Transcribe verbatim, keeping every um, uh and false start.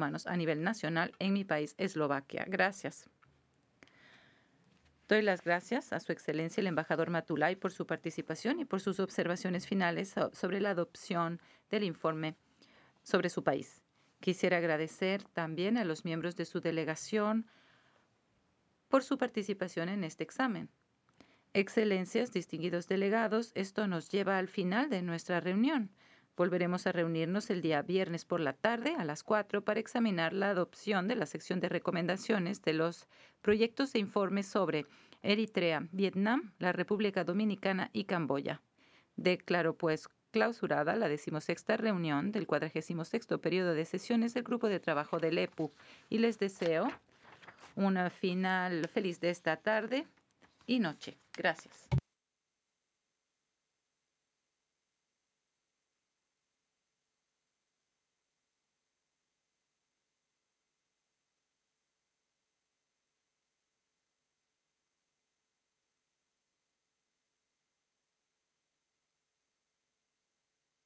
humanos a nivel nacional en mi país, Eslovaquia. Gracias. Doy las gracias a Su Excelencia el embajador Matulay por su participación y por sus observaciones finales sobre la adopción del informe sobre su país. Quisiera agradecer también a los miembros de su delegación por su participación en este examen. Excelencias, distinguidos delegados, esto nos lleva al final de nuestra reunión. Volveremos a reunirnos el día viernes por la tarde a las cuatro para examinar la adopción de la sección de recomendaciones de los proyectos de informe sobre Eritrea, Vietnam, la República Dominicana y Camboya. Declaro pues clausurada la decimosexta reunión del cuadragésimo sexto periodo de sesiones del Grupo de Trabajo del E P U y les deseo una final feliz de esta tarde y noche. Gracias.